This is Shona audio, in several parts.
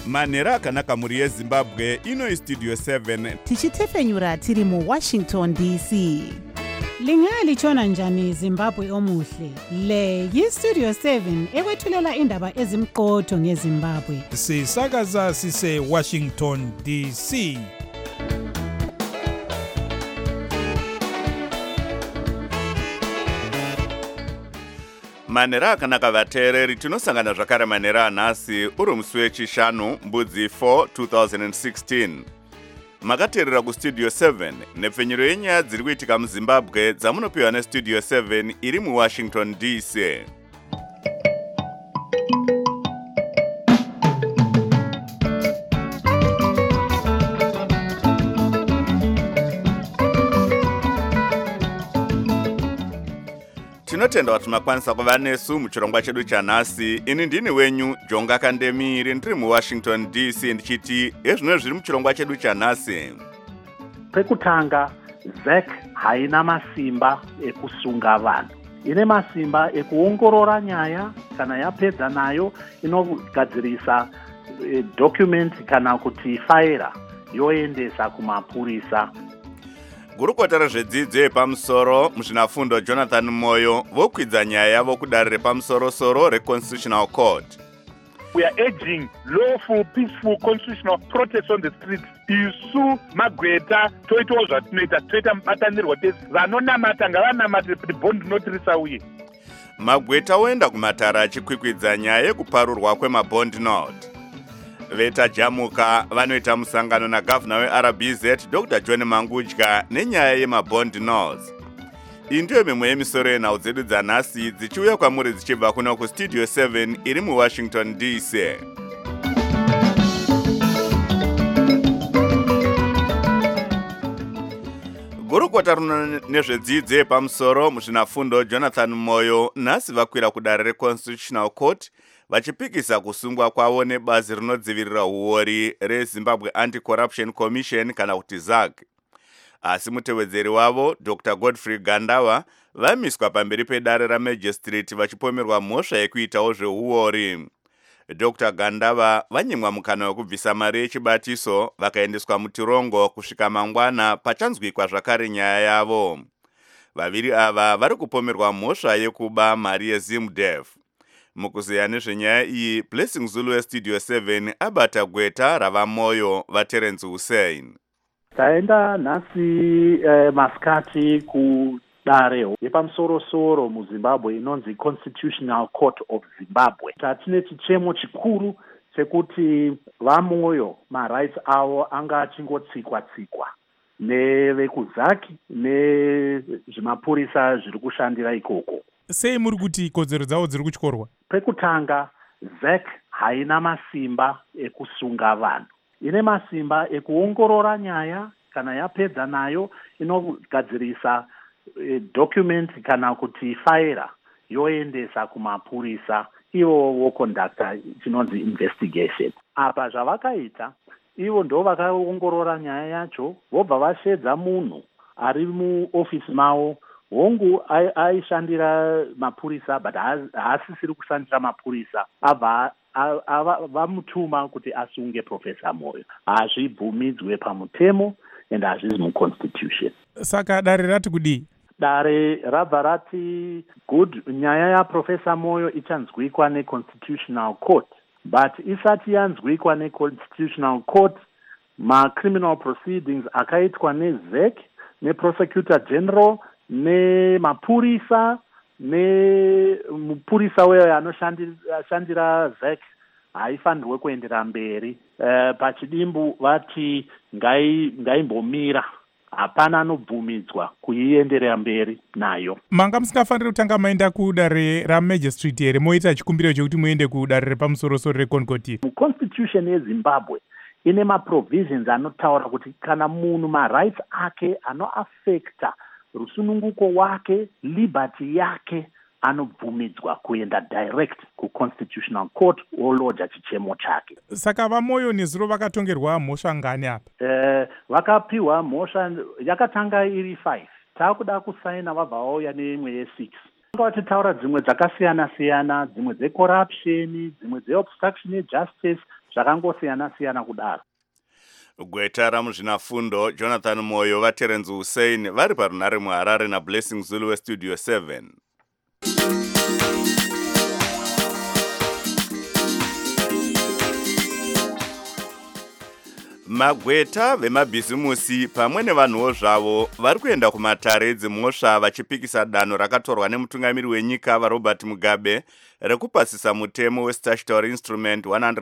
manhero akanaka mhuri yezimbabwe. Ino istudio 7 tichitefenyura tiri muWashington DC. Lingalitshona njani Zimbabwe omuhle? Le yiStudio 7 ekwethulela indaba ezimqotho ngeZimbabwe. Sisakaza sise Washington DC. manhero akanaka vateereri, tinosangana zvakare manhero anhasi uri musi wechishanu mbudzi 4 2016. Makateerera kustudio 7 nepfenyuro yenyaya dziri kuitika muzimbabwe dzamunopiwa nestudio 7 iri muWashington DC. Tinotenda kuti makwanisa kuva nesu muchirongwa chedu chanhasi. Ini ndini wenyu Jonga Kandemiri, ndiri muWashington DC, ndichiti ezvino zviri muchirongwa chedu chanhasi. Pekutanga, ZEC haina masimba ekusunga vanhu. Ine masimba ekuongorora nyaya, kana yapedza nayo inogadzirisa document kana kuti faira yoendesa kumapurisa. Gurukota rezvedzidzo yepamusoro muzvinafundo Jonathan Moyo vokwidza nyaya yavo kudare repamusoro-soro reConstitutional Court. We are urging lawful, peaceful, constitutional protests on the streets. Isu magweta toitawo zvatinoita, toita mubatanirwa tese. Vanonamata ngavanamate kuti bond not risauye. Magweta oenda kumatara achikwikwidza nyaya yekuparurwa kwemabond note. Vetajamuka vanoita musangano nagavana weRBZ Dr. John Mangudya nenyaya yemabond notes. Iyi ndiyo mimwe yemisoro yenhau dzedu dzanhasi dzichiuya kwamuri dzichibva kuno kustudio 7 iri muWashington DC. Gurukota runo nezvedzidzo yepamusoro muzvinafundo Jonathan Moyo nhasi vakwira kudare reConstitutional Court vachipikisa kusungwa kwavo nebazi rinodzivirira huori reZimbabwe Anti-Corruption Commission kana kuti ZAC. Asi mutevedzeri wavo Dr. Godfrey Gandava vamiswa pamberi pedare raMagistrate vachipomerwa mhosva yekuitawo zvehuori. Dr. Gandava vanyimwa mukana wekubvisa mari yechibatiso vakaendeswa mutirongo kusvika mangwana pachanzwikwa zvakare nyaya yavo. Vaviri ava vari kupomerwa mhosva yekuba mari yeZimDef. Mukuzeya nezvenyaya iyi, Blessing Zulu weStudio 7 abata gweta rava Moyo vaTerence Hussein. Taenda nhasi masikati kudare yepamusoro-soro muZimbabwe inonzi Constitutional Court of Zimbabwe. Tatine chichemo chikuru chekuti vaMoyo marights avo anga achingotsikwa-tsikwa nevekuzaki nezvimapurisa zviri kushandira ikoko. Sei muri kuti kodzero dzavo dziri kutyorwa? Pekutanga, ZEC haina masimba ekusunga vanhu. Ine masimba ekuongorora nyaya, kana yapedza nayo inogadzirisa document kana kuti faira yoendesa kumapurisa, ivo voconducta chinonzi investigation. Apa zvavakaita, ivo ndo vakaongorora nyaya yacho, vobva vashedza munhu ari muofisi mavo. Hongu aishandira mapurisa, but haasisiri kushandira mapurisa. Abva vamutuma kuti asunge Professor Moyo. Hazvibvumidzwe pamutemo and hazvisi muConstitution. Saka dare rati kudii? Dare rabva rati good, nyaya yaProfessor Moyo ichanzwikwa neConstitutional Court. But isati yanzwikwa neConstitutional Court, ma-criminal proceedings akaitwa neZEC, neProsecutor General, nemapurisa, nemupurisa weyo anoshandira ZEC haifanirwe kuendera mberi. Pachidimbu vati ngaimbomira, hapana anobvumidzwa kuienderera mberi nayo. Manga musingafaniri kutanga maenda kudare raMagistrate here moita chikumbiro chekuti muende kudare repamusoro-soro reConcourt? Muconstitution yeZimbabwe ine maprovisions anotaura kuti kana munhu marights ake anoaffecta rusununguko wake, liberty yake, anobvumidzwa kuenda direct kuConstitutional Court oloja chichemo chake. Saka vaMoyo nezuro vakatongerwa mhosva ngani apa? Vakapiwa mhosva yakatanga iri 5. Takuda kusaina vabva vauya neimwe ye6. Vachitaura dzimwe dzakasiyana-siyana, dzimwe dzecorruption, dzimwe dzeobstruction yejustice, zvakangosiyana-siyana kudaro. Gweta ramuzvinafundo Jonathan Moyo vaTerence Hussein vari parunare muHarare naBlessing Zulu weStudio 7. Magweta vemabhizimusi pamwe nevanhuwo zvavo vari kuenda kumatare dzimhosva vachipikisa danho rakatorwa nemutungamiri wenyika vaRobert Mugabe rekupasisa mutemo weStatutory Instrument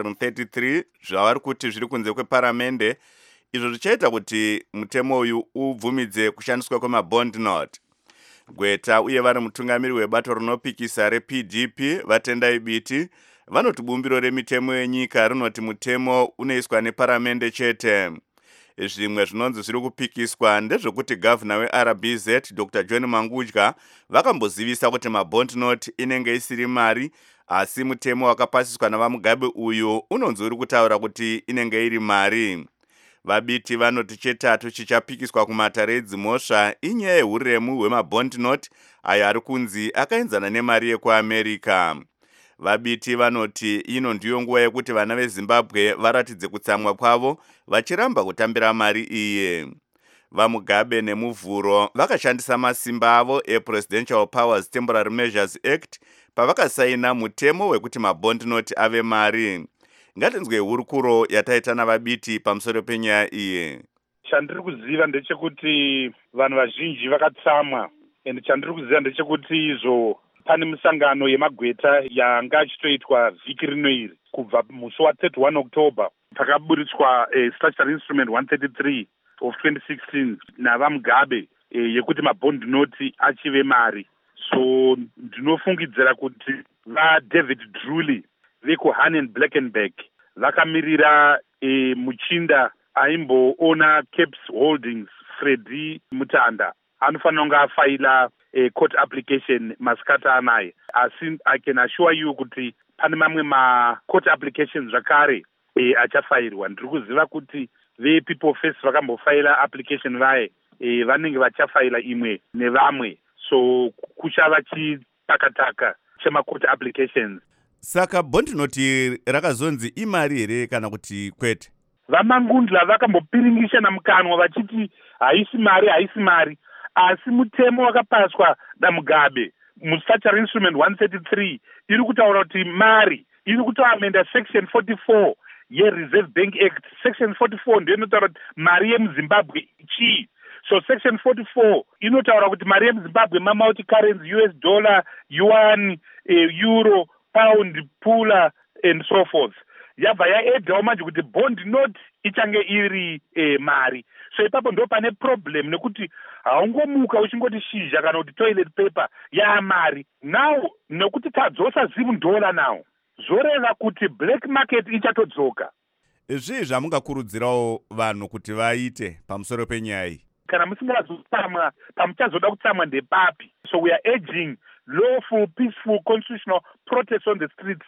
133 zvavari kuti zviri kunze kweparamende, izvo zvichaita kuti mutemo uyu ubvumidze kushandiswa kwemabond note. Gweta uye vari mutungamiri webato rinopikisa rePDP vatendai biti vanoti bumbiro remitemo yenyika rinoti mutemo unoiswa neparamende chete. Zvimwe zvinonzi zviri kupikiswa ndezvekuti gavana weRBZ Dr. John Mangudya vakambozivisa kuti mabond note inenge isiri mari, asi mutemo wakapasiswa navaMugabe uyu unonzi uri kutaura kuti inenge iri mari. Vabiti vanoti chetatu chichapikiswa kumatare edzimhosva inyaya yehuremu hwemabond note ayo ari kunzi akaenzana nemari yekuAmerica. Vabiti vanoti ino ndiyo nguva yekuti vana veZimbabwe varatidze kutsamwa kwavo vachiramba kutambira mari iye. VaMugabe neMuvhuro vakashandisa masimba avo ePresidential Powers Temporary Measures Act pavakasaina mutemo wekuti mabond note ave mari. Ngatinzwe hurukuro yataita navabiti pamusoro penyaya iye. Chandiri kuziva ndechekuti vanhu vazhinji vakatsamwa, ende chandiri kuziva ndechekuti izvo pane musangano yemagweta yanga achitoitwa vhiki rino iri kubva musi wa31 October pakaburitswa Statutory Instrument 133 of 2016 navaMugabe yekuti mabond note achive mari. So ndinofungidzira kuti vaDavid Drewley vekuHanen Blackenberg vakamirira muchinda aimboona Caps Holdings Freddy Mutanda anofanira kunge afaila court application masikata anaye, asi I can assure you kuti pane mamwe ma-court applications zvakare achafairwa. Ndiri kuziva kuti vePeople First vakambofaila application vaye vanenge vachafaila imwe nevamwe, so kuchava chitakataka chema-court applications. Saka bond note rakazonzi imari here kana kuti kwete? VaMangundla vakambopiringisha namukanwa vachiti haisi mari, asi mutemo wakapaswa naMugabe muStatutory Instrument 133 iri kutaura kuti mari, iri kutoamenda section 44 yeReserve Bank Act. Section 44 ndiyo inotaura kuti mari yemuZimbabwe chii. So section 44 inotaura kuti mari yemuZimbabwe mamulti currency, US dollar, yuan, euro, pound, pula and so forth. Yabva yaedhawo manje kuti bond note ichange iri mari. So ipapo ndo pane problem nekuti haungomuka uchingoti shizha kana kuti toilet paper yaamari. Now nekuti tadzosa $7 now, zoreva kuti black market ichatodzoka. Zvii zvamungakurudzirawo vanhu kuti vaite pamusoro penyaya iyi? Kana musingazotsamwa pamuchazoda kutsamwa ndepapi. So we are urging lawful, peaceful, constitutional protests on the streets.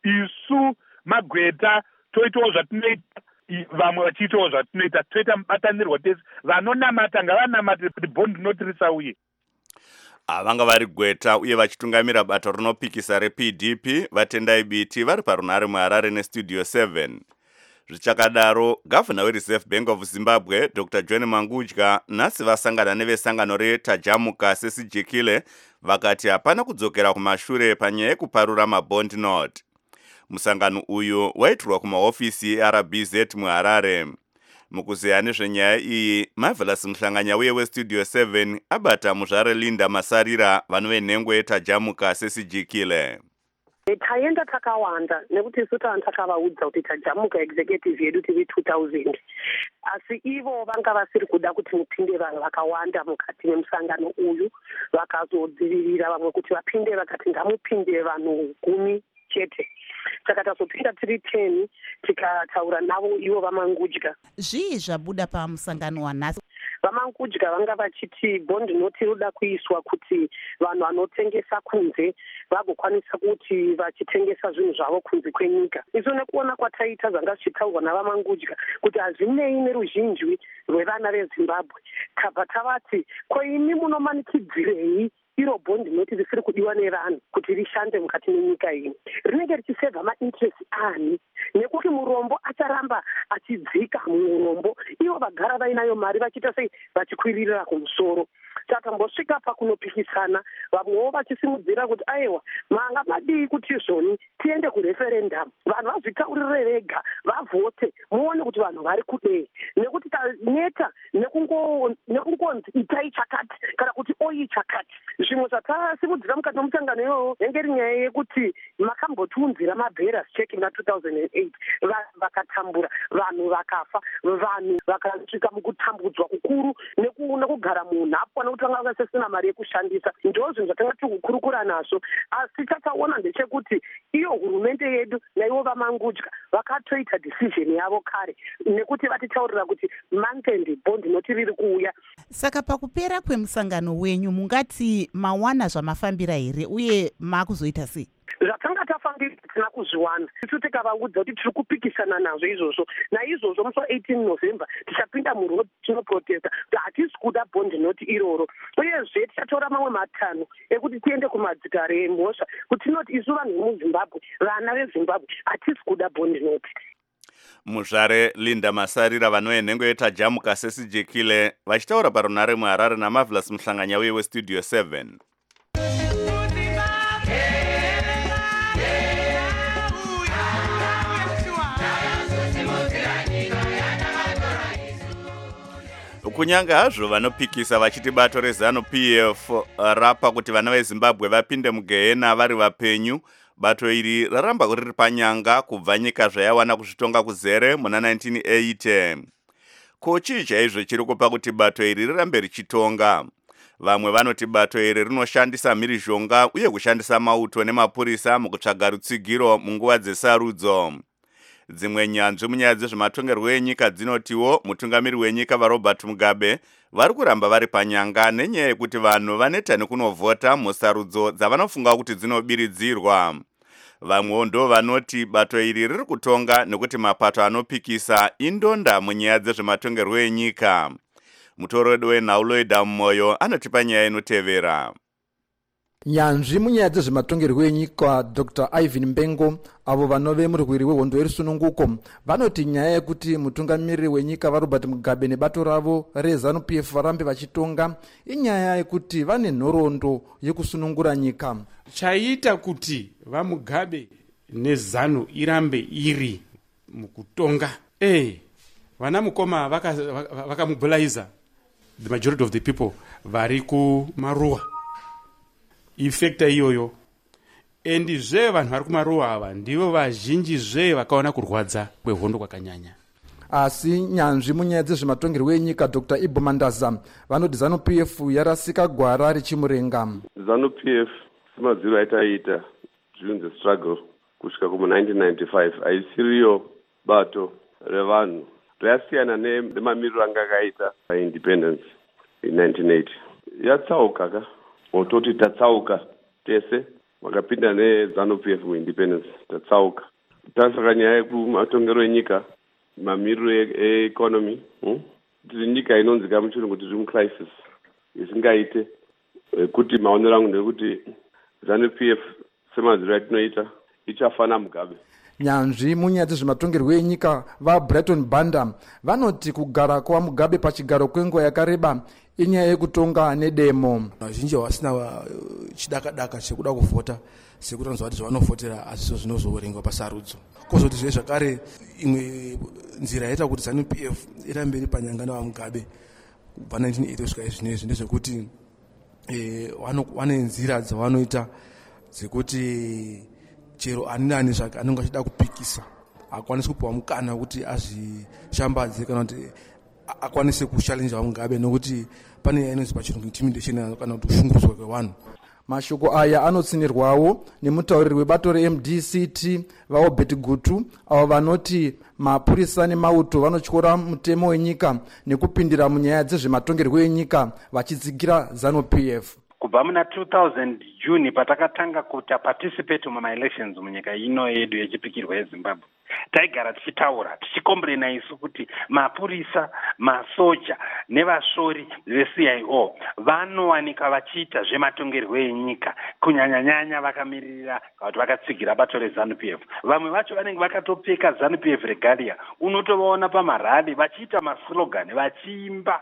Isu magweta toitawo zvatinoita, vamwe vachiitawo zvatinoita, toita mubatanirwa tese. Vanonamata ngavanamate kuti bond note risauye. Vanga vari Gweta uye vachitungamira bato rinopikisa rePDP vatendai biti vari parunare muHarare neStudio 7. Zvichakadaro, gavana weReserve Bank of Zimbabwe Dr. John Mangudya nhasi vasangana nevesangano reTajamuka Sesijikile vakati hapana kudzokera kumashure panyaya yekuparura mabond note. Musangano uyu waitirwa kumahofisi eRBZ muHarare. Mukuzeya nezvenyaya iyi, Marvelous Mhlanganya uye weStudio 7 abata muzvare Linda Masarira vanhu venhengo yeTajamuka Sesijikile. Taenda takawanda nekuti isu takavaudza kuti Tajamuka executive yedu tiri 2000, asi ivo vanga vasiri kuda kuti mupinde vanhu vakawanda mukati memusangano uyu. Vakazodzivirira vamwe kuti vapinde, vakati ngamupinde vanhu 10 chete. Saka tazopinda tiri 10 tikataura navo ivo vaMangudya. Zvii zvabuda pamusangano wanhasi? VaMangudya vanga vachiti bond note inoda kuiswa kuti vanhu vanotengesa kunze vagokwanisa kuti vachitengesa zvinhu zvavo kunze kwenyika. Isu nekuona kwataita zvanga zvichitaurwa navaMangudya kuti hazvinei neruzhinji rwevana veZimbabwe, tabva tavati ko imi munomanikidzirei iro bond note risiri kudiwa nevanhu kuti rishande mukati menyika ino? Rinenge richisevha mainterest ani? Nekuti murombo aramba achidzika muurombo, ivo vagara vainayo mari vachiita sei vachikwiririra kumusoro. Takambosvika pakunopikisana, vamwewo vachisimudzira kuti aiwa manga madii kuti izvoni tiende kureferendamu, vanhu vazvitaurire vega, vavhote, muone kuti vanhu vari kudei, nekuti taneta nekungonzi itai chakati kana kuti oyi chakati. Zvimwe zvatasimudzira mukati memusangano iwowo yange iri nyaya yekuti makambotiunzira mabheras cheki na 2008, vanhu vakatambura, vanhu vakafa, vanhu vakasvika mukutambudzwa kukuru nekugara munhapwa nekuti vanga vakasisina mari yekushandisa. Ndozvinhu zvatanga tikukurukura nazvo, asi tataona ndechekuti iyo hurumende yedu naivo vamangudya vakatoita decision yavo kare, nekuti vatitaurira kuti month end bond noti riri kuuya. Saka pakupera kwemusangano wenyu mungati mawana zvamafambira here uye makuzoita sei? Zvakanga tafambira tina kuzviwana, isu tikavaudza kuti tiri kupikisana nazvo izvozvo. Naizvozvo musi wa18 November tichapinda murod tinoprotesta kuti hatisi kuda bondi noti iroro, uyezve tichatora mamwe matano ekuti tiende kumadzitare emhosva kuti tinoti isu vanhu vemuZimbabwe, vana veZimbabwe, hatisi kuda bondi noti. Muzvare Linda Masarira vanoenhengo yetajamuka sesijekile vachitaura parunare muHarare naMarvelous Muhlanganya uye weStudio 7. Kunyanga hazvo vanopikisa vachiti bato reZANU-PF rapa kuti vana veZimbabwe vapinde mugehena vari vapenyu, bato iri raramba riri panyanga kubva nyika zvayawana kuzvitonga kuzere muna 1980. Ko chii chaizvo chiri kupa kuti bato iri rirambe richitonga? Vamwe vanoti bato iri rinoshandisa mhirizhonga uye kushandisa mauto nemapurisa mukutsvaga rutsigiro munguva dzesarudzo. Dzimwe nyanzvi munyaya dzezvematongerwo enyika dzinotiwo mutungamiri wenyika vaRobert Mugabe vari kuramba vari panyanga nenyaya yekuti vanhu vaneta nekunovhota musarudzo dzavanofunga kuti dzinobiridzirwa. Vamwewo ndo vanoti bato iri riri kutonga nekuti mapato anopikisa indonda munyaya dzezvematongerwo enyika. Mutoredo weNhauloida Moyo anotipa nyaya inotevera. Nyanzvi munyaya dzezvematongerwo enyika Dr. Ivan Mbengo avo vanove murwiri wehondo yerusununguko vanoti nyaya yekuti mutungamiri wenyika vaRobert Mugabe nebato ravo reZANU-PF varambe vachitonga inyaya yekuti vane nhoroondo yekusunungura nyika. Chaita kuti vaMugabe neZANU irambe iri mukutonga, vana mukoma vakamobilize the majority of the people vari kumaruwa. Ifekta iyoyo endi zve vanhu vari kumaruwa ava ndivo vazhinji zve vakaona kurwadza kwehondo kwakanyanya. Asi nyanzvi munyaya dzezvematongerwo enyika Dr. Ibo Mandaza vanoti ZANU-PF yarasika gwara richimurenga. ZANU-PF semadziro aitaita during the struggle kusvika kumu1995 haisiriyo bato revanhu, rayasiyana nemamiriro anga akaita paindependence in 1980. Yatsauka ka ototi tatsauka tese wakapinda neZANU-PF muindependence tatsauka. Tasaka nyaya yekumatongero enyika, mamiriro economy, tiri nyika inonzika muchirungu kuti tiri mucrisis isingaite kuti maonero angu ndekuti ZANU-PF semadziro atinoita ichafana Mugabe. Nyanzvi munyaya dzezvematongerwo enyika vaBrighton Banda vanoti kugara kwaMugabe pachigaro kwenguva yakareba inyaya yekutonga nedemo. Vazhinji vasina chidaka-daka chekuda kuvhota sekuti vanonzwa kuti zvavanofotera hazviso zvinozoverengwa pasarudzo. Kozoti zve zvakare imwe nzira yaita kuti ZANU-PF irambe iri panyanga navaMugabe kubva 1980 kusvika izvinezvi ndezvekuti vane nzira dzavanoita dzekuti chero ani nani zvake anenge achida kupikisa akwanise kupiwa mukana kuti azvishambadze kana kuti akwanise kushalenja vaMugabe nokuti pane inonzi pachirungu intimidation kana kuti kushungurudzwa kwevanhu. Mashoko aya anotsinirwawo nemutauriri webato reMDCT vaObert Gutu avo vanoti mapurisa nemauto vanotyora mutemo wenyika nekupindira munyaya dzezvematongerwo enyika vachidzigira ZANU-PF. kubva muna 2000 June patakatanga kuti participate muma-elections munyika ino yedu yechipikirwa yeZimbabwe, taigara tichitaura tichikombrena isu kuti mapurisa, masoja nevasori veCIO vanowanika vachiita zvematongerwo enyika, kunyanyanyanya vakamirira kuti vakatsigira bato reZANU-PF. Vamwe vacho vanenge vakatopfeka ZANU-PF regalia, unotovaona pamarali vachiita maslogani vachiimba.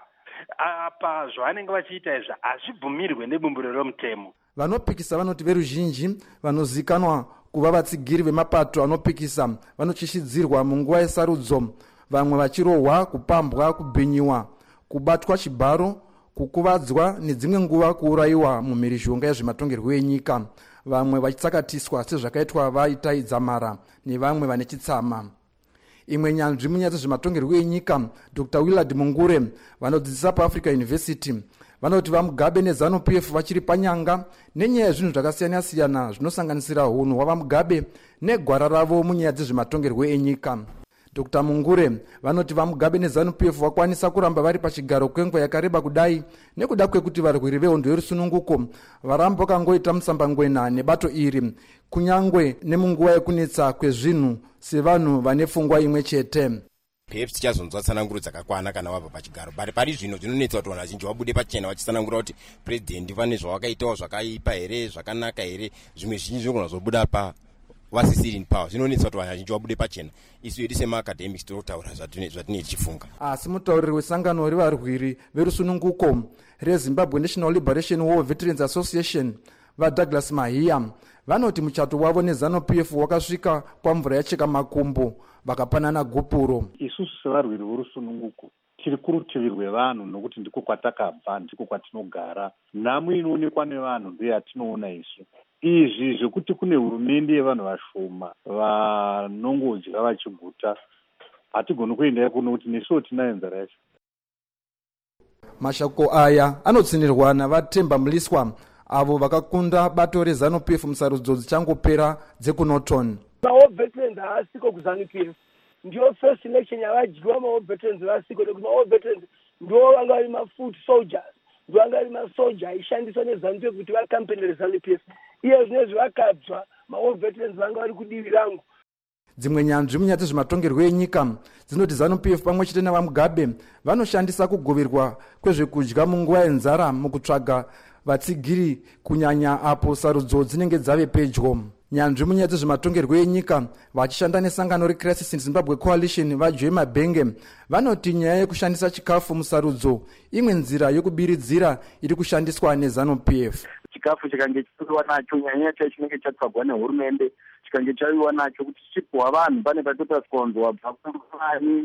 Apa zvavanenge vachiita izvi hazvibvumirwe nebumbiro romutemo. Vanopikisa vanoti veruzhinji vanozikanwa kuva vatsigiri vemapato anopikisa vanochishidzirwa munguva yesarudzo, vamwe vachirohwa, kupambwa, kubhinyiwa, kubatwa chibharo, kukuvadzwa nedzimwe nguva kuurayiwa mumhirizhonga yezvematongerwo enyika, vamwe vachitsakatiswa sezvakaitwa vaitai Dzamara nevamwe vane chitsama. Imwe nyanzvi munyaya dzezvematongerwo enyika, Dr. Willard Mungure, vanodzidzisa paAfrica University, vanoti vaMugabe neZANU-PF vachiri panyanga nenyaya yezvinhu zvakasiyana-siyana zvinosanganisira hunhu hwavaMugabe negwara ravo munyaya dzezvematongerwo enyika. Dr. Mungure vanoti vaMugabe neZANU-PF vakwanisa kuramba vari pachigaro kwenguva yakareba kudai nekuda kwekuti varwiri vehondo yerusununguko varamba vakangoita musambangwena nebato iri, kunyangwe nemunguva yekunetsa kwezvinhu sevanhu vane pfungwa imwe chete. PF tichazonzwa tsananguro dzakakwana kana wabva pachigaro, bari pari zvino zvinonetsa kuti vanhu vazhinji vabude pachena vachitsanangura kuti president vane zvavakaitawo zvakaipa here, zvakanaka here, zvimwe zhinji zvinogona zobuda pa vasisiri in power. Zvinonetsa kuti vanhu vazhinji vabude pachena. Isu yedu semaacademics tinotaura zvatinenge tichifunga. Asi mutauriri wesangano revarwiri verusununguko reZimbabwe National Liberation War Veterans Association vaDouglas Mahiya vanoti muchato wavo neZANU-PF wakasvika kwamvura yacheka makumbo vakapanana gupuro. Isusu sevarwiri vorusununguko tiri kurutivi rwevanhu nokuti ndiko kwatakabva, ndiko kwatinogara. Nhamo inoonekwa nevanhu ndeyatinoona isu. Izvi zvekuti kune hurumende yevanhu vashoma vanongodya vachiguta, hatigoni kuenda kuno kuti nesuwo tinayo nzara yacho. Mashoko aya anotsinirwa navaTemba Mliswa avo vakakunda bato reZANU-PF musarudzo dzichangopera dzekuNorton. Ma-war veterans haasiko kuZANU-PF, ndiyo first election yavadyiwa ma-war veterans vasiko, nekuti ma-war veterans ndo vanga vari ma-foot soldiers, ndo vanga vari masoja aishandiswa neZANU-PF kuti vakampenere ZANU-PF. Iye zvinezvi vakabva ma-war veterans vanga vari kudivi rangu. Dzimwe nyanzvi munyaya dzezvematongerwo enyika dzinoti ZANU-PF pamwe chete navaMugabe vanoshandisa kugoverwa kwezvekudya munguva yenzara mukutsvaga vatsigiri kunyanya apo sarudzo dzinenge dzave pedyo. Nyanzvi munyaya dzezvematongerwo enyika vachishanda nesangano reCrisis in Zimbabwe Coalition vaJoy Mabhenge vanoti nyaya yekushandisa chikafu musarudzo imwe nzira yokubiridzira iri kushandiswa neZANU-PF. Chikafu chikange chichiwa nacho nyanya chacho chinenge chatsvagwa nehurumende, chikange chaiwa nacho kuti chichipuhwa vanhu pane patotaskonzwa wabva kurani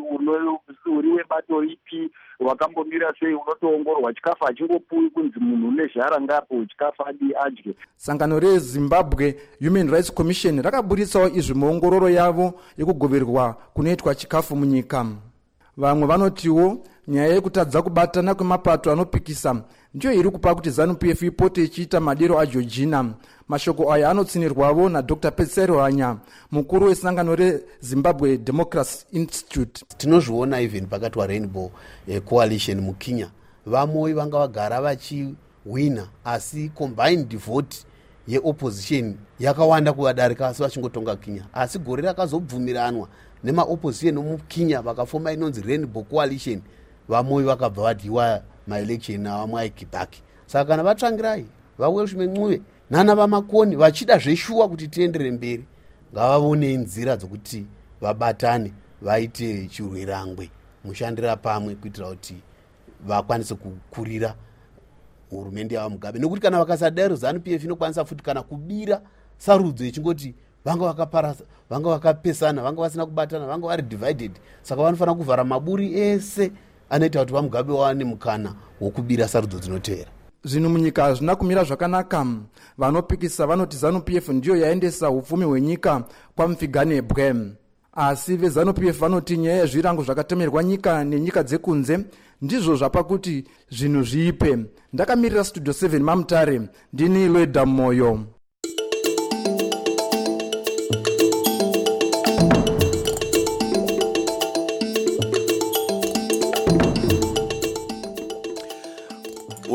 uri webato ripi, wakambomira sei, unotoongorwa. Chikafu hachingopuwi kunzi munhu une zhara ngapo chikafu adye. Sangano reZimbabwe Human Rights Commission rakaburitsawo izvi muongororo yavo yekugoverwa kunoitwa chikafu munyika. Vamwe vanotiwo nyaya yekutadza kubatana kwemapato anopikisa ndiyo iri kupa kuti ZANU-PF ipote ichiita madiro aJorgina. Mashoko aya anotsinirwawo naDr. Petsero Hanya, mukuru wesangano reZimbabwe Democracy Institute. Tinozviona even pakati waRainbow Coalition muKenya, vamwe vanga vagara vachiwina asi combined vote yeopposition yakawanda kuvadarika asi vachingotonga Kenya. Asi gore rakazobvumiranwa nemaopposition muKenya vakafoma inonzi Rainbow Coalition, vamwe vakabva vadyiwa maelection navamwe aikibhaki. Saka kana vatsvangirai vaWelshman Ncube nana vaMakoni vachida zveshuwa kuti tienderere mberi, ngavavone nzira dzokuti vabatane vaite chirwerangwe mushandira pamwe kuitira kuti vakwanise kukurira hurumende yavaMugabe. Nekuti kana vakasadaro ZANU-PF inokwanisa futi kana kubira sarudzo ichingoti vanga vakaparasa, vanga vakapesana, vanga vasina kubatana, vanga vari divided. Saka vanofanira kuvhara maburi ese anoita kuti vaMugabe wawane mukana wokubira sarudzo dzinotevera. Zvinhu munyika hazvina kumira zvakanaka. Vanopikisa vanoti ZANU-PF ndiyo yaendesa upfumi hwenyika kwaMufiganebwe. Asi veZANU-PF vanoti nyaya yezvirango zvakatemerwa nyika nenyika dzekunze ndizvo zvapa kuti zvinhu zviipe. Ndakamirira Studio 7 Mamutare, ndini Loida Moyo.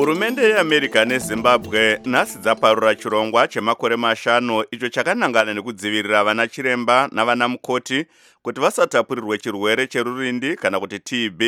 Hurumende yeAmerica neZimbabwe nhasi dzaparura chirongwa chemakore 5 icho chakanangana nekudzivirira vana chiremba navana mukoti kuti vasatapurirwe chirwere cherurindi kana kuti TB.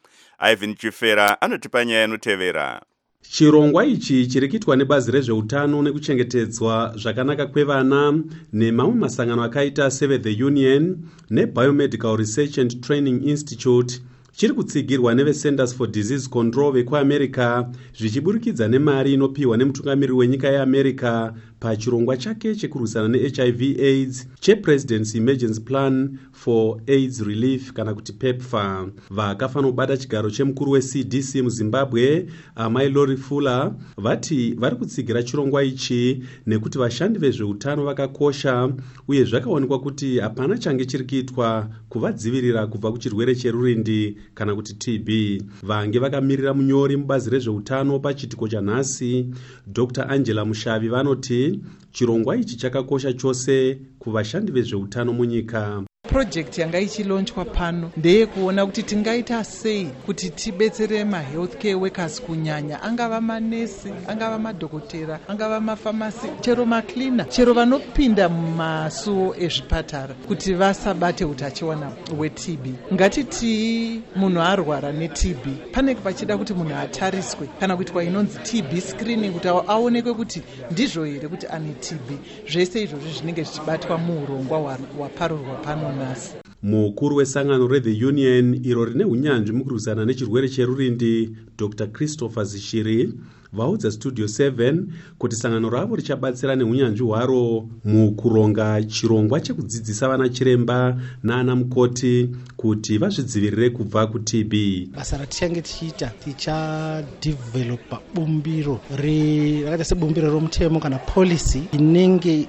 Ivan Chifera anotipa nyaya inotevera. Chirongwa ichi chiri kuitwa nebazi rezveutano nekuchengetedzwa zvakanaka kwevana nemamwe masangano akaita Save the Union neBiomedical Research and Training Institute chiri kutsigirwa neveCenters for Disease Control vekuAmerica zvichiburikidza nemari inopiwa nemutungamiriri wenyika yeAmerica pachirongwa chake chekurwisana neHIV AIDS chePresident's Emergency Plan for AIDS Relief kana kuti PEPFAR. Vakafanobata chigaro chemukuru weCDC muZimbabwe Amai Lori Fuller vati vari kutsigira chirongwa ichi nekuti vashandi vezveutano vakakosha uye zvakaonekwa kuti hapana change chiri kuitwa kuvadzivirira kubva kuchirwere cherurindi kana kuti TB. Vange vakamirira munyori mubazi rezveutano pachitiko chanhasi Dr. Angela Mushavi vanoti chirongwa ichi chakakosha chose kuvashandi vezveutano munyika. Project yanga ichilonchwa pano ndeyekuona kuti tingaita sei kuti tibetsere mahealthcare workers kunyanya, angava manesi, angava madhokotera, angava mafamasi, chero macleaner, chero vanopinda mumasuo ezvipatara kuti vasabate utachiona hweTB. Ngatiti munhu arwara neTB panenge pachida kuti munhu atariswe kana kuitwa inonzi TB screening kuti aonekwe kuti ndizvo here kuti ane TB. Zvese izvozvo zvinenge zvichibatwa muurongwa hwaparurwa pano. Mukuru wesangano reThe Union iro rine unyanzvi mukurwisana nechirwere cherurindi Dr. Christopher Zishiri vaudza Studio 7 kuti sangano ravo richabatsira neunyanzvi hwaro mukuronga chirongwa chekudzidzisa vana chiremba naana mukoti kuti vazvidzivirire kubva kuTB. Basa ratichange tichiita tichadevelopa bumbiro rakaita sebumbiro romutemo kana policy inenge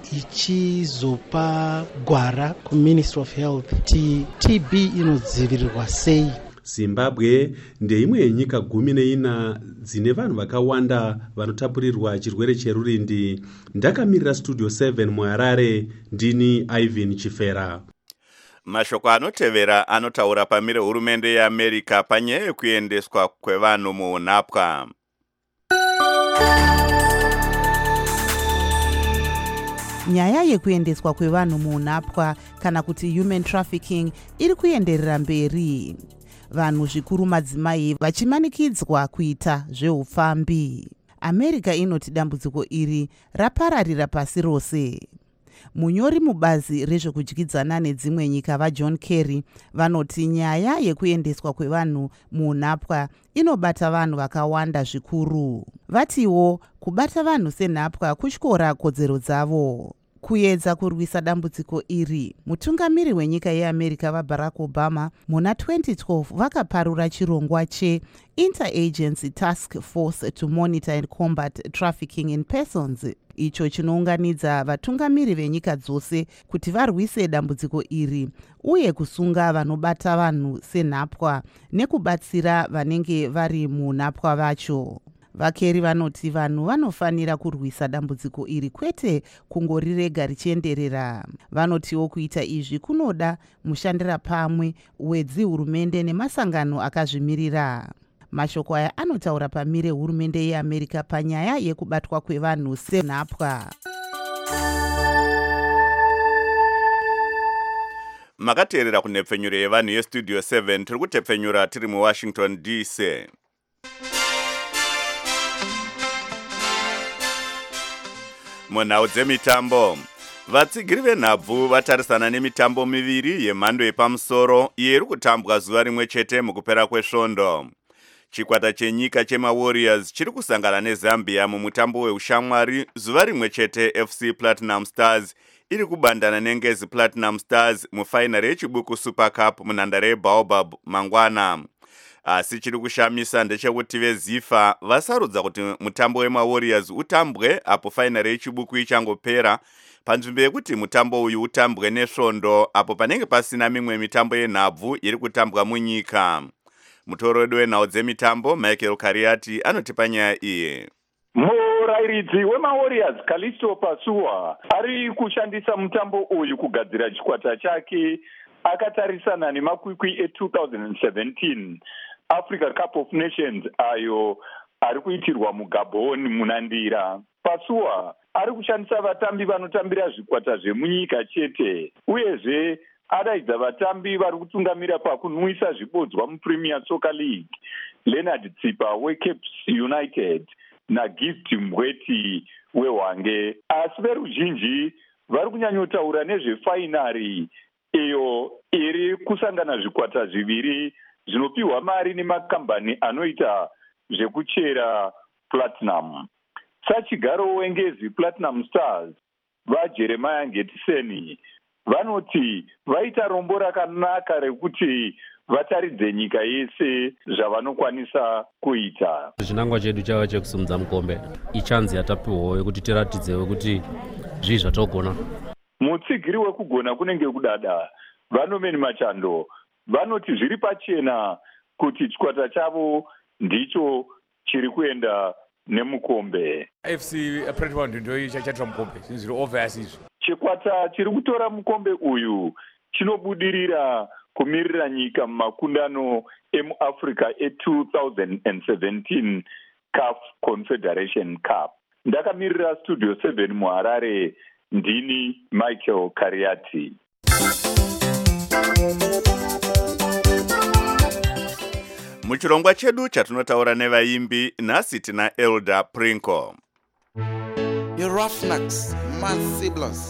ichizopa gwara kuMinistry of Health kuti TB inodzivirirwa sei. Zimbabwe ndeimwe yenyika 14 dzine vanhu vakawanda vanotapurirwa chirwere cherurindi. Ndakamirira Studio 7 muHarare, ndini Ivan Chifera. Mashoko anotevera anotaura pamire hurumende yeAmerica panyaya yekuendeswa kwevanhu muunapwa. Nyaya yekuendeswa kwevanhu muunapwa kana kuti human trafficking iri kuenderera mberi. Vanhu zvikuru madzimai vachimanikidzwa kuita zveupfambi. America inoti dambudziko iri rapararira pasi rose. Munyori mubazi rezvekudyidzana nedzimwe nyika vaJohn Kerry vanoti nyaya yekuendeswa kwevanhu muunapwa inobata vanhu vakawanda zvikuru. Vatiwo kubata vanhu senhapwa kutyora kodzero dzavo. Kuedza kurwisa dambudziko iri, mutungamiri wenyika yeAmerica vaBarack Obama muna 2012 vakaparura chirongwa che-Interagency Task Force to Monitor and Combat Trafficking in Persons. Icho chinounganidza vatungamiri venyika dzose kuti varwise dambudziko iri uye kusunga vanobata vanhu senhapwa nekubatsira vanenge vari munhapwa vacho. Vakeri vanoti vanhu vanofanira kurwisa dambudziko iri kwete kungorirega richienderera. Vanotiwo kuita izvi kunoda mushandira pamwe wedzihurumende nemasangano akazvimirira. Mashoko aya anotaura pamire hurumende yeAmerica panyaya yekubatwa kwevanhu senhapwa. Makateerera kunhepfenyuro yevanhu yeStudio 7 tiri kutepfenyura tiri muWashington DC. Munhau dzemitambo, vatsigiri venhabvu vatarisana nemitambo miviri yemhando yepamusoro iyo iri kutambwa zuva rimwe chete mukupera kwesvondo. Chikwata chenyika chemaWarriors chiri kusangana neZambia mumutambo weushamwari zuva rimwe chete. FC Platinum Stars iri kubandana neNgezi Platinum Stars mufainari yechibuku Super Cup munhandare yeBaobab mangwana. Asi chiri kushamisa ndechekuti veZIFA vasarudza kuti mutambo wemaWarriors utambwe apo fainari yechibuku ichangopera panzvimbo yekuti mutambo uyu utambwe nesvondo apo panenge pasina mimwe mitambo yenhabvu iri kutambwa munyika. Mutoro wedu wenhau dzemitambo Michael Kariati anotipa nyaya iyi. Murairidzi wemaWarriors Kalisto Pasuwa ari kushandisa mutambo uyu kugadzira chikwata chake akatarisana nemakwikwi e2017 Africa Cup of Nations ayo ari kuitirwa mugabhoni munandira. Pasuwa ari kushandisa vatambi vanotambira zvikwata zvemunyika chete, uyezve adaidza vatambi vari kutungamira pakunwisa zvibodzwa muPremier Soccer League, Leonard Tsipa weCape United naGift Mbweti weHwange. Asi veruzhinji vari kunyanyotaura nezvefainari iyo iri kusangana zvikwata zviviri zvinopiwa mari nemakambani anoita zvekuchera platinum. Sachigaro wengezi Platinum Stars vaJeremiah Ngetiseni vanoti vaita rombo rakanaka rekuti vataridze nyika yese zvavanokwanisa kuita. Chinangwa chedu chava chekusumudza mukombe, ichanzi yatapiwawo yekuti tiratidzewo kuti zvii zvatogona. Mutsigiri wekugona kunenge kudada. Vanomeni Machando vanoti zviri pachena kuti chikwata chavo ndicho chiri kuenda nemukombe. FC Pretwood ndio chachatora mukombe, zviri obvious izvo. Chikwata chiri kutora mukombe uyu chinobudirira kumirira nyika mumakundano emuAfrica e2017 CAF Confederation Cup. Ndakamirira Studio 7 muHarare, ndini Michael Kariati. Muchirongwa chedu chatinotaura nevaimbi, nhasi tina Elder Prinko. The Roughnecks, Massiblers.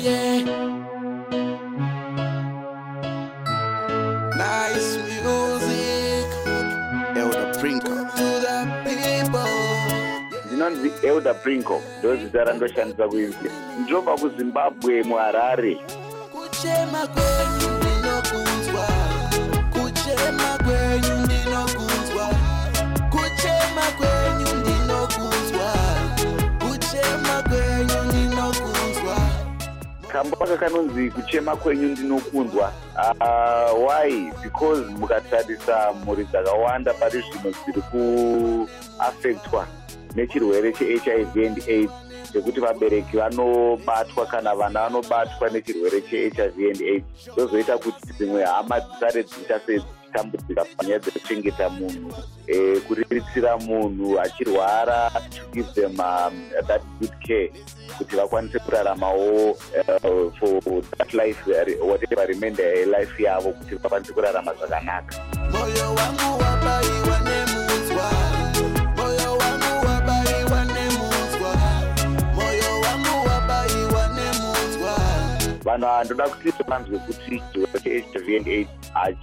Nice music. Elder Prinko. To the people. Ndinonzi Elder Prinko, ndozita randoshandisa kuimba. Ndinobva kuZimbabwe muHarare. Kuchema kwenyu ndinokunzwa. Kuchema kwenyu ndinokunzwa. Kuchema kwenyu ndinokunzwa. Kuchema kwenyu ndinokunzwa. Kamba kanonzi kuchema kwenyu ndinokunzwa. Why? Because mukatarisa mhuri dzakawanda pari zvino dziri kuaffectwa nechirwere cheHIV and AIDS, chekuti vabereki vanobatwa kana vana vanobatwa nechirwere cheHIV and AIDS. Ndozoita kuti dzimwe hama dzisare dzichitambudzika panyaya dzekuchengeta munhu, kuriritsira munhu achirwara, to give them that good care, kuti vakwanise kuraramawo for that life, whatever remainder life yavo, kuti vakwanise kurarama zvakanaka. Moyo wangu wabaiwa nemunzwa. Moyo wangu wabaiwa nemunzwa. Moyo wangu wabaiwa nemunzwa. Vanhu ndoda kuti vanzwe kuti chirwere cheHIV and AIDS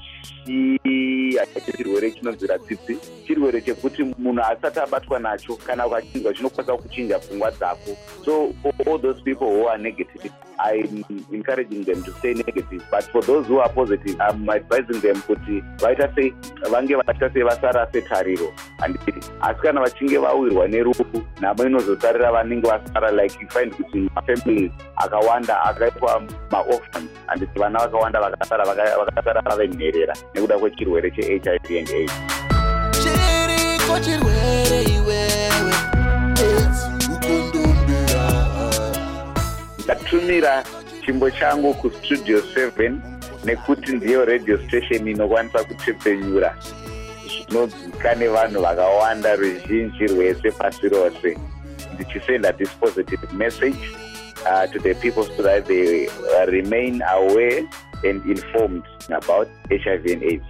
chirwere chinonzwira tsitsi, chirwere chekuti munhu asati abatwa nacho kana ukachinjwa chinokwanisa kuchinja pfungwa dzako. So for all those people who are negative, I'm encouraging them to stay negative. But for those who are positive, I'm advising them kuti vaita sei vange vaita sei vasarase tariro. Asi kana vachinge vawirwa nerufu, namo inozotarira vanenge vasara, like you find kuti mafamilies akawanda akaitwa maorphans, and vana vakawanda vakasara vavenherera nekuda kwechirwere cheHIV and AIDS. Chiriko chirwere iwewe, AIDS ukundumbira. Ndatumira chimbo changu kuStudio 7 nekuti ndiyo radio station inokwanisa kutepfenyura zvinodzika nevanhu vakawanda ruzhinji rwese pasi rose, ndichisenda this positive message to the people so that they remain aware and informed about HIV and AIDS.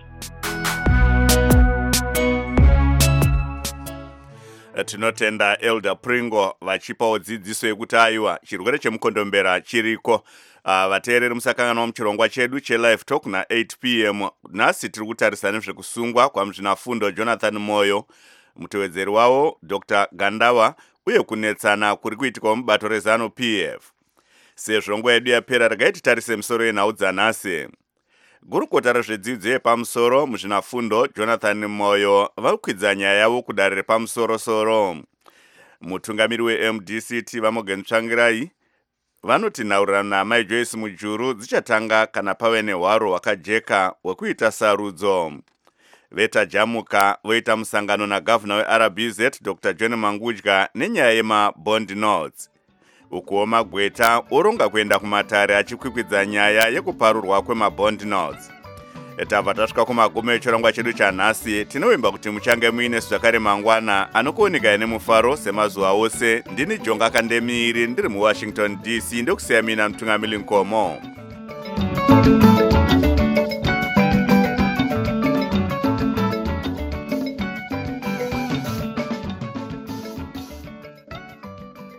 Tinotenda Elder Pringo vachipawo dzidziso yekuti aiwa chirwere chemukondombera chiriko. Vateereri musakanganwa muchirongwa chedu cheLive Talk na 8 p.m. Nhasi tiri kutarisa nezvekusungwa kwamuzvinafundo Jonathan Moyo, mutevedzeri wavo Dr. Gandawa, uye kunetsana kuri kuitika mubato reZanu PF. Sezvo nguva yedu yapera, regai titarise misoro yenhau dzanhasi. Gurukota rezvedzidzo yepamusoro muzvinafundo Jonathan Moyo vakwidza nyaya yavo kudare repamusoro-soro. Mutungamiri weMDCT Vamogen Tsvangirai vanoti nhaurirano naMai Joyce Mujuru dzichatanga kana pave nehwaro hwakajeka hwekuita sarudzo. Vetajamuka voita musangano nagavhuna weRBZ Dr. John Mangudya nenyaya yemabond notes. Ukuwo Magweta oronga kuenda kumatare achikwikwidzwa nyaya yekuparurwa kwemabond notes. tabva tasvika kumagumo echirongwa chedu chanhasi. Tinovimba kuti muchange muine zvakare mangwana anokuoneka nemufaro semazuva ose. Ndini Jonga Kandemiri ndiri muWashington DC ndokusiya mina mutungamiri Nkomo.